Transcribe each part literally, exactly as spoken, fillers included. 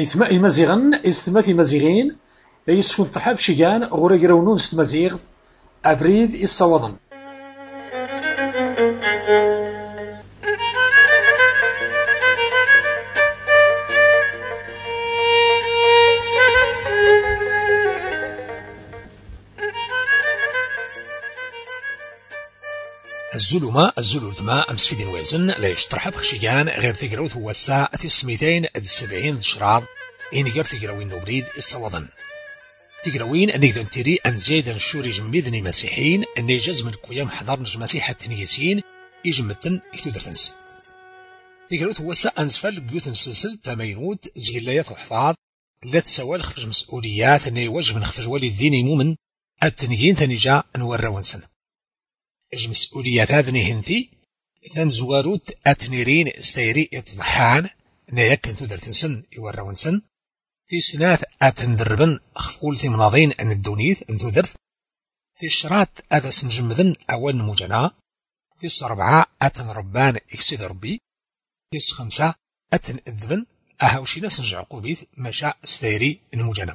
إثماء مزيغن استمات مزيغين لا يسكن ترحاب شيغان غورا يراونون ستمزيغ أبريد الصوضن. الزلمة الزلمة أمس في دين وازن لا يشترح بخشيان غير تقروث هو الساعة السميتين السبعين شراض إن غير تقروين نبريد الصوضن تقروين أن إذا تري أن زيد الشوري جميذني مسيحين أن يجاز من قيام حضار نج مسيحة تنيسين يجمتن يتودرتنس تقروث هو الساعة أنسفل قيوت سلسل تمينوت زيلايات وحفاظ لا تسوال خفج مسؤوليات أن يوجب من خفج والي الدين مؤمن التنيين تنجا نورا ونسن اج مسؤوليات هذني هنتي ثم زواروت اتنيرين استيري اتضحان نيكن تودر تنسن يوراونسن في سنات اتندربن خفول في مناضين ان الدونيث ان تودرت في الشرات اذا سنجمذن اول مجنا في الصربعة اتنربان اكسيد ربي في الخمسة اتن اذبن اهاوشينا سنجع قوبيث مشاء استيري المجنا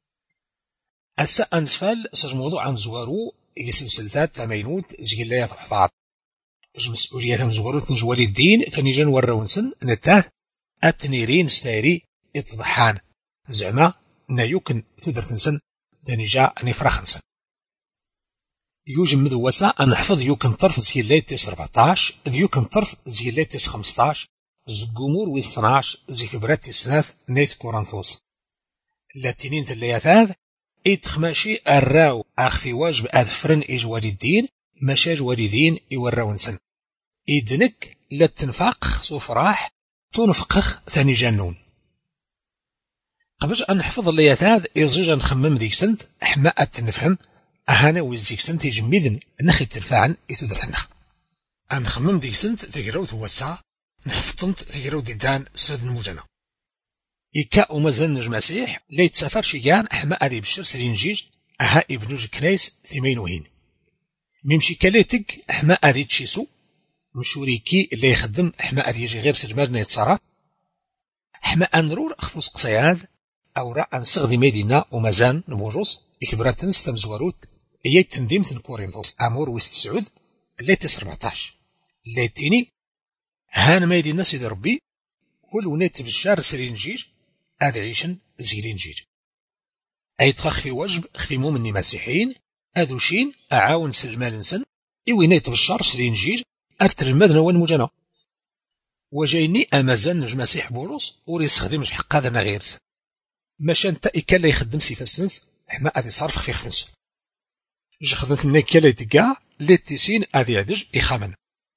السا انسفال سج موضوع عن زوارو سلسلتات تمينوت زيلايات وحفاظ اج مسؤوليات مزوروت نجوالي الدين ثاني وراونسن نتاه اتنيرين ستايري اتضحان زعما نيوكن تقدر تنسن ثاني جا نفرخنسن يوجم مذوسا ان حفظ يوكن طرف زيلايت تيس أربعطاش يوكن طرف زيلايت تيس خمسطاش زقومور ويس اثناش زي كبرات تيسناث نيت كورنثوس اللاتينين ثلاثات إتخماشي الراو أخفي واجب أذفرن إجوال الدين مشاج والدين يوراونسن إدنك لا تنفاق صفراح تنفقخ ثاني جنون قبل أن نحفظ اللياثاذ إزيجا نخمم ذيك سنت أحماء تنفهم أهانا ويزيك سنت يجميذن نخي التلفاعن إتودة النخ أن نخمم ذيك سنت تقراو توسع نحفظنت تقراو ديدان سرد المجنة إكا ومازال نج مسيح لا يتسافر شيان أحماء ذي بشر سرين جيج أها ابنوج كنايس ثمينوهين ميمشي كاليتك أحماء ذي تشيسو مشوريكي اللي يخدم أحماء ذي يجي غير سجمالنا يتصارى أحماء نرور أخفوس قصياد أو رأى نسغذي مدينة ومازال نبوجوس إكبراتن ستمزوروت إيا تنديم كورنثوس أمور ويست سعود اللي تس أربعطاش اللي تيني هان مدينة سيد ربي ولونيت بالشار سرين جيج هذا عيشن زيلين جيج أي تخفي وجب خفي مؤمني مسيحيين هذو شين أعاون سلمان نسن إوينيت بالشار سرين جيج أرتر المدنة والمجنة وجايني أمازان نج مسيح بوروس وريس خدمش حق هذا نغيرس ماشان تا إكا لا يخدم سيفاسنس حما أذي صارف خفي خفنس جا خدمت نيكا لا يتقع لتسين أذي عدج إخامن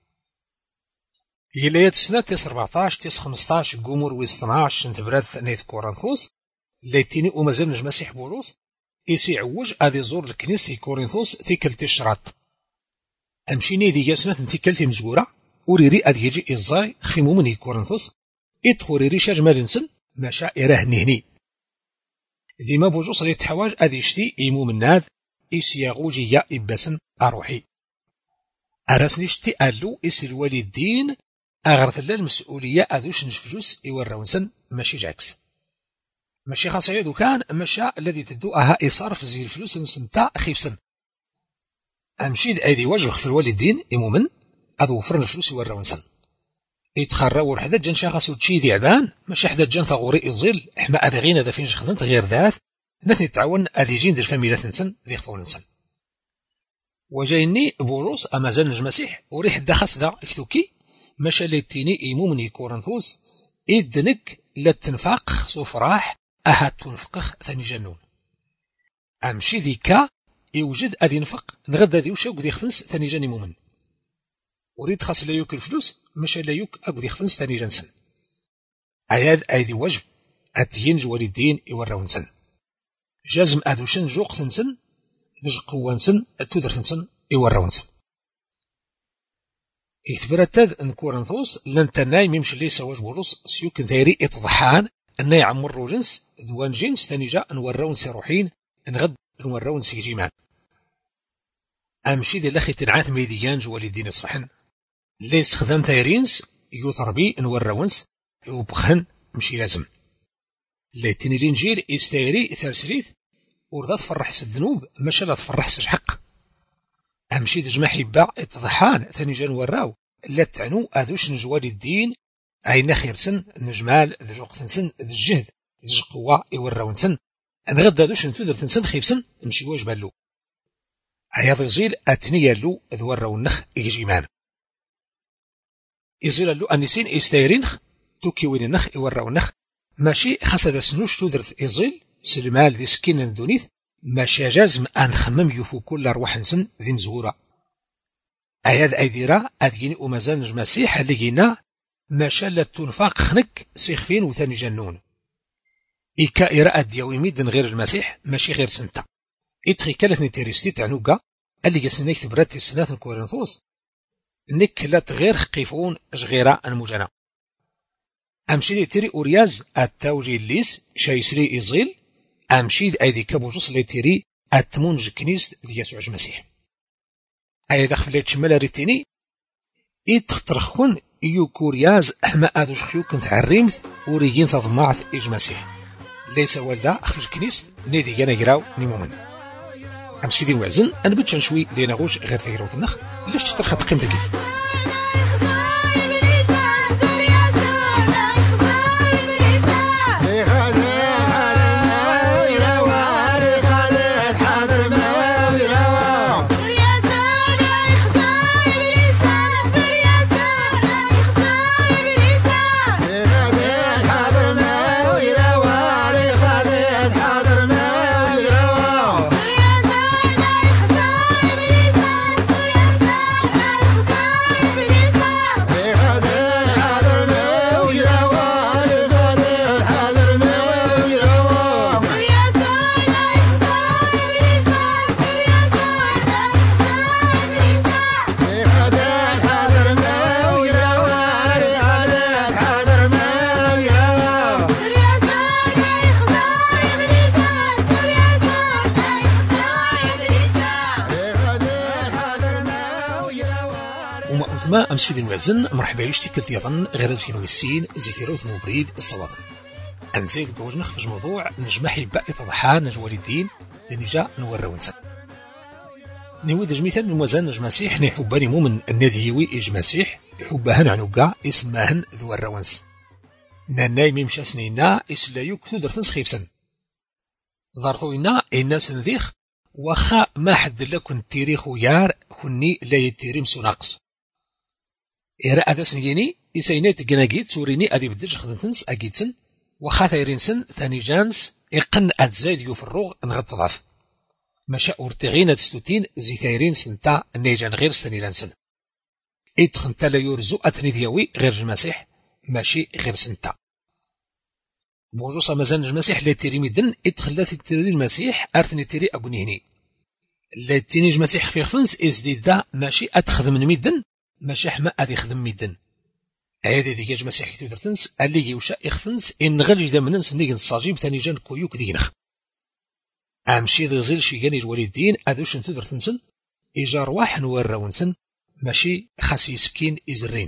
يلايات سنة تيس أربعطاش تيس خمسطاش قومور ويس اثناش نتبراد نيث كورنثوس ليتيني ومازال نج مسيح بوروس إيسي عوج أذي زور الكنيس كورنثوس تيكل تشرات أمشيني ذي ياسنة تيكل مزورة وريري أذي يجي إزاي خفي مؤمني كورنثوس إدخوريري شاج مالنسن ماشا إراه نهني ذي ما بوجوص لي تحواج أذي يشتي إيمو من ناذ إيسي يغوجي يا إباسن أروحي أراسني شتي ألو إيسي الوالدين أغرف الله المسؤولية أذوش نجفلوس إوراونسن ماشي جاكس ماشي خاص يدو كان ماشا الذي تدو أها إصارف زي الفلوس نسنتا خيف سن أمشيد أيدي واجب في الوالدين إمومن أذو فرن الفلوس إوراونسن يتخروا حدا جان شاخص وتشي ذيعبان ماشي حدا جان ثغوري إظل إحما أذي غينا ذا فين خدمت غير ذات نثني تعاون أذي جين دير فاميلات نسن ذي خفون نسن وجايني بوروس أمازال نج مسيح وريح دخس ذا اكتوكي ماشا ليتيني إيمومني كورنثوس إدنك لا تنفاق صفراح أها تنفقخ ثاني جنون أمشي ذيكا يوجد أذي نفق نغدا ذي وشاوك ذي خفنس ثاني جاني مؤمن وريد خاص لا يوك الفلوس ماشا لا يوك أبو ذي خفنس ثاني جنسن أياد أيدي وجب أتينج والدين يوراونسن جازم أذوشن جوق ثنسن ذج قوانسن التودر ثنسن يوراونسن إثبرتذ أن كورنثوس لن تناي ميمش لي سواج بوروس سيوكن ثيري إتضحان أن يعمروا جنس دوان جنس تاني أن وراون سيروحين نغد نوراون سيجيمان أمشي ذي لخي تنعات ميديان جوالي الدين يصبحن ليس خدام ثيرينس يوثربي نوراونس وبخن مشي لازم ليتني الانجيل يستيري ثالثريث ورضا تفرح الذنوب ماشا لا تفرح سجحق امشي دجما حبا اتضحان ثاني جان وراو لا تعنو اذوش نجوال الدين اين خير سن نجمال ذو قتنسن ذو الجهد ذو قوة يوراو نسن نغدا دوش نتودر تنسن خيف سن نمشي واجب له عياض يزيل اتنيا له ذو وراو النخ يجيمان يزيل له انسين يستيرينخ توكي وين النخ يوراو النخ ماشي خاصة سنوش تودرث يزيل سلمال ذي سكين دونيث ماشي جازم ان خمم يفو كل ارواح نسن ذي مزهورة اياد ايديرا اديني ومازال نجمسيح اللي جينا ما شالت تنفاق خنك سيخفين وثاني جنون إيكا إراء دياوي ميدن غير المسيح ماشي غير سنتا إتخي كالثني تيريستي تعنوكا اللي جاسنيك تبرات السنات الكورنثوس نك لا تغير خقيفون أشغيرا المجانا أمشي دي تيري أورياز التوجي الليس شايسري إزغيل أمشي دي أيدي كابوجوس لي تيري أتمونج كنيس دي يسوع المسيح أي دخل لي تشمال ريتيني إتخترخون إيو كورياز أحما أدوش خيوك كنت عريمت وريجين تضمعت إجماسيح ليس والدا أخفج كنيست نيدي جانا جراو نيمومن أمس في دين وعزن أنا بتشان شوي دينا غوش غير تجراوت النخ ليش تترخى قيمة الكيف ما أمس في دين وعزن مرحبا يشتي كلت يظن غير زين ويسين زيتيروث مبريد الصواظن أنزيد قوج نخفج موضوع نجمحي بقى تضحى نجوالي الدين لنجا نورا ونسن نويد جميثا الموزان نجماسيح نحباني مؤمن الناديوي إجماسيح يحبهن عنوقا اسمهن ذو الروانس ناناي ميمشا سنينا إسلايوك تودر تنسخيف سن ضارثوينا الناس نذيخ وخا ما حد لكن تاريخ يار كني لا يتيريم سناقص إيرا أدس نيني إساينات جناجيت سوريني أدي بدرج خدمتنس أجيتسن وخاثيرينسن ثاني جانس إقن أتزايد يفرغ نغط ضعف مشا أورتغينا تستوتين زي ثايرين سنتا نيجان غير ستانيلانسن إدخن تلا يورزو أتني دياوي غير المسيح ماشي غير سنتا بوجوصا مازال المسيح لا تيري ميدن إدخل لا تيري المسيح أرتني تيري أبنيهني لا تينيج مسيح في خفنس إزديد دا ماشي أتخذ من ميدن ماشي حما أدي خدم ميدن هذا ديجاج مسيحي تودرتنس اللي يوشا يخفنس إن غالي دا مننس نيجن الصاجيب تاني جان كويوك دينخ أمشي ذي زيل شي جاني الوالدين أدوش تودرتنسن إجار واحد وراونسن ماشي خاسي سكين إزرين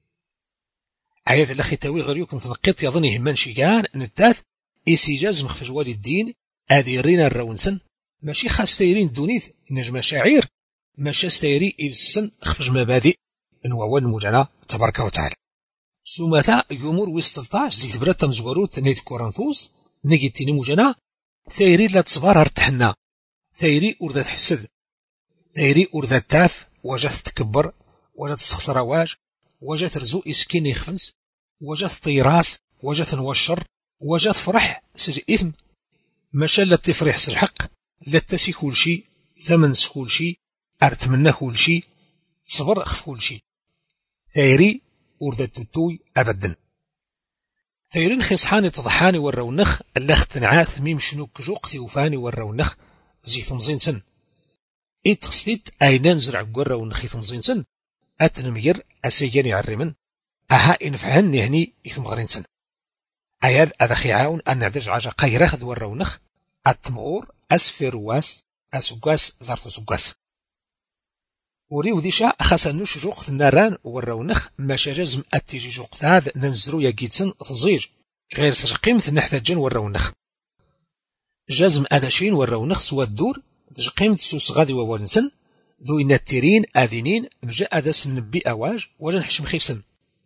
عياذ الأخي تاوي غير يمكن تنقيط يظني همان شيجان نتاث إسيجاز مخفج والدين أدي رينا الراونسن ماشي خاص تايرين دونيث نجم شاعير ماشي ستايري إلسن خفج مبادئ نووال المجانا تبارك وتعالى سومتا يومور ويستلطاش زيت برات تمزوروت نيث كورنثوس نيجيتيني مجانا ثايري لا تصبار ارتحنا ثايري أرذا تحسد ثايري أرذا تاف وجات تكبر وجات تستخسر واج وجات رزو إسكين يخفنس وجات طيراس وجات نوشر وجات فرح سج إثم ماشا لا تفرح سج حق لا تسي كل شي ثمن كل شي أرتمنى كل شي صبر أخف كل شي ثايري أرذا تتوي أبدا ثايرين خيصحاني تضحاني والرونخ اللخ تنعاث ميم شنوك جوق ثيوفاني والرونخ زي ثمزين سن إيت خصيت أينان زرع قرى ونخي ثمزين سن أتنمير أسيجاني عرمن أها إنفعهن يعني إثم غرين سن أياد أدخي عاون أن نعدج عجا قيرخذ والرونخ أتمغور أسفرواس أسوقاس ذارتو سوقاس وريو ديشا خسنوش جوق الناران والرونخ ما شجزم أتيجي جوق ثاذ ننزرو يجيتسن تزيج غير سجقيمت نحتاجن وراونخ جزم أداشين وراونخ سوا الدور تجقيمت سوس غادي ووالنسن ذو إن التيرين آذينين بجا أداس نبي أواج وجن حشم خيفسن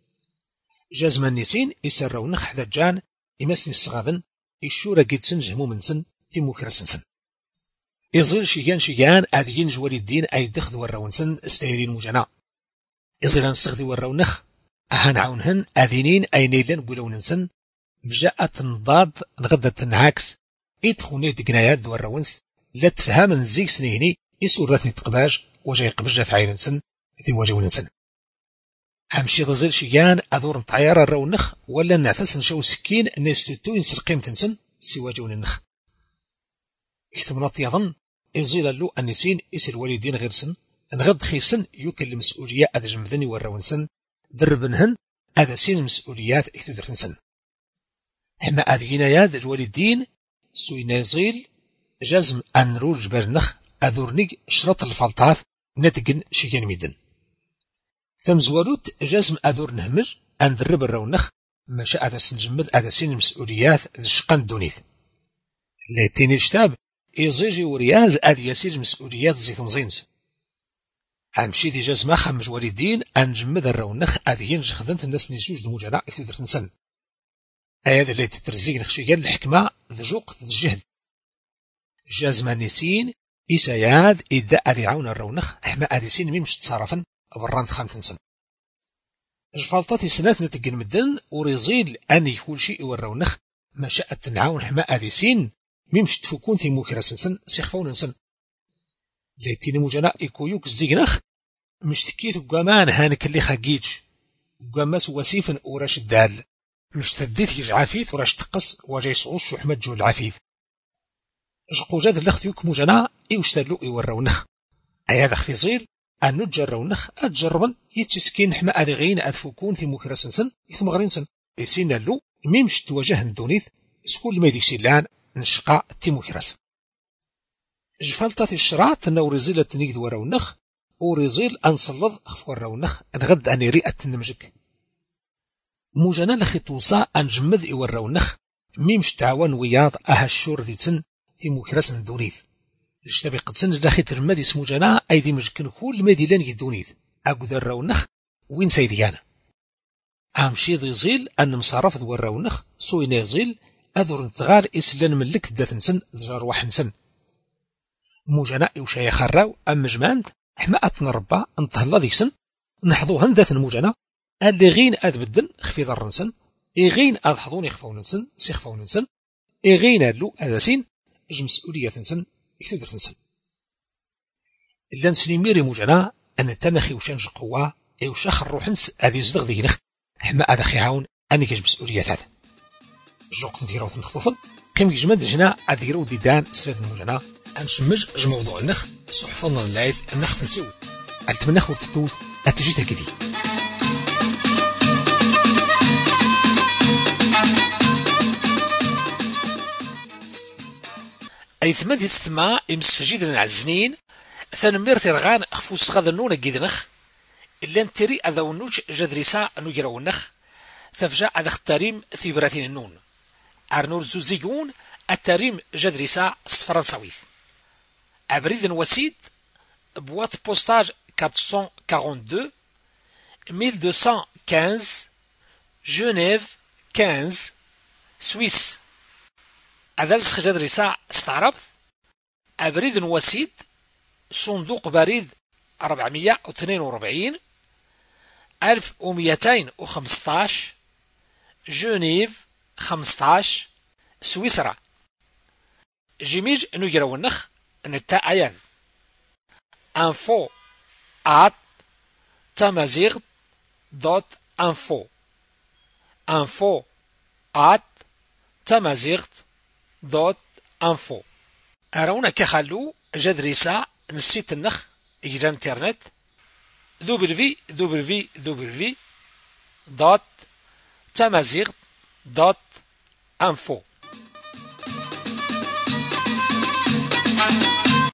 جزم النسين يسراونخ حتاجان إماسن الصغاذن الشورة قيدسن جهمو منسن تيمو كرسنسن يزيل شيغان شيغان آذيين جوالي الدين أي دخذ وراونسن استهيرين مجانا يزيل نستخذي وراونخ أهان عونهن آذينين أي نيلان قولوننسن بجاء تنضاد نغدة تنعاكس إدخوني دقنايات دوراونس لا تفهم نزيك سنيني يسور ذاتني تقباج وجاي قبجة في عينسن ذي واجوننسن همشي ضزيل شيغان أذور نطعيار الرونخ ولا نعفس نشو سكين نستوتو ينسل قيمتنسن سي واجوننخ يحسب يظن يزيل اللو النسين يسل والدين غيرسن نغد خيفسن يوكل المسؤولية أذا جمذني وراونسن ذربنهن هذا سين المسؤوليات إحتو درتنسن حما أذينا ياد الوالدين سوينا يزيل جزم أنرور جبرنخ أذورنيك شرط الفلطات نتقن شيئا ميدن ثم زواروت جزم أذور نهمج أن ذرب الرونخ ماشا أذا سنجمد أذا سين المسؤوليات ذشقان دونيث لاتين الشتاب يزيجي ورياز أذ يسير مسؤوليات زي ثمزينز همشي دي جزمة خمج والدين أن جمد الرونخ أذ ينج خذنت الناس نسوج دموجنا إكتو درتنسن أياد اللي تترزيق نخشيان الحكمة ذجوق الجهد جازم نسين إساياد إذا أذيعون الرونخ إحنا أذيسين ميمش تصرفا بران خامتنسن جفالطاتي سنات نتقن مدن وريزيل أن يكون شيء والرونخ ما شاءت تنعاون حما أذيسين ميمش تفكون في موكراسنسن سيخفوننسن ليتين مجانا إكويوك الزيقنخ مش تكيت قامان هانك اللي خاقيج قاماس وسيفن وراش الدال مش تديت يج عفيث وراش تقص وجاي صعوص شو حمد جو العفيث جقو جاد اللخت يوك مجانا إيوشتالو إيورونخ أياد خفي زيل أن نجرونخ أتجربا يتسكين حما أذغين أذفوكون في موكراسنسن يثمغرينسن يسين اللو ميمش تواجه ندونيث سكول ما يديك سيلان نشقا تيموكراس جفالطات الشراط أنه رزيلة تنيك ورونخ ورزيل أنصلظ أخفو الرونخ نغد أني رئة النمجك موجانا لخيطوصا أنجمذ إورونخ ميمش تعاون وياض أها الشور ذي تن تيموكراس ندونيث لشتبي قد سنج لخي ترمدي اسمو جنا أيدي مجكن كل مديلان يدونيث أقود الرونخ وين سيديانا أمشي ذي زيل أن مصارف ذو الرونخ سوينا يزيل أذر انتغال إسلان ملك داثنسن ذجار وحنسن موجنا يوشايا خراو أم جماند حماءت نربا انتهلا ذيسن نحضوهن داثن موجنا اللي غين أذ بدن خفي ذرنسن إغين أذ حضون يخفوننسن سيخفوننسن إغين أدلو أذاسين إج مسؤولية ثنسن يكتدر ثنسن إلا نسني ميري موجنا أن تنخي وشانج قوة يوشاخ الروحنس أذي زدغ ذينخ حما أذا خيعاون أني كيج مسؤولية هذا جوق نثيرو تنخطفض قيم جمد جنا أذيرو ديدان سرد الموجنا أنشمج جموضوع النخ صحفظنا اللايث النخ فنسود ألتمنى خور تتوث أتجيتها كذي أي ثمد يستمع يمسفجيد العزنين ثانمير ترغان أخفوس غاذا نونا جيدنخ إلا نتري أذا ونوج جدريسا نجرا ونخ ثفجا أذا اختاريم في براثين النون أرنور زوزيون التاريم جدريسا فرنساوي أبريد وسيد بوات بوستاج quatre cent quarante-deux mille deux cent quinze Genève quinze سويس أذلس جدريسا استعربت أبريد وسيد صندوق بريد أربعمية واثنين وأربعين ألف ومئتين وخمسطاش جنيف خمسطاش سويسرا جيميج نجرا ونخ نتا أيان info at tamazigh dot info info at tamazigh dot info أرونا كخلو جدريسا نسيت النخ إجا انترنت دبليو دبليو دبليو دوت tamazigh دوت info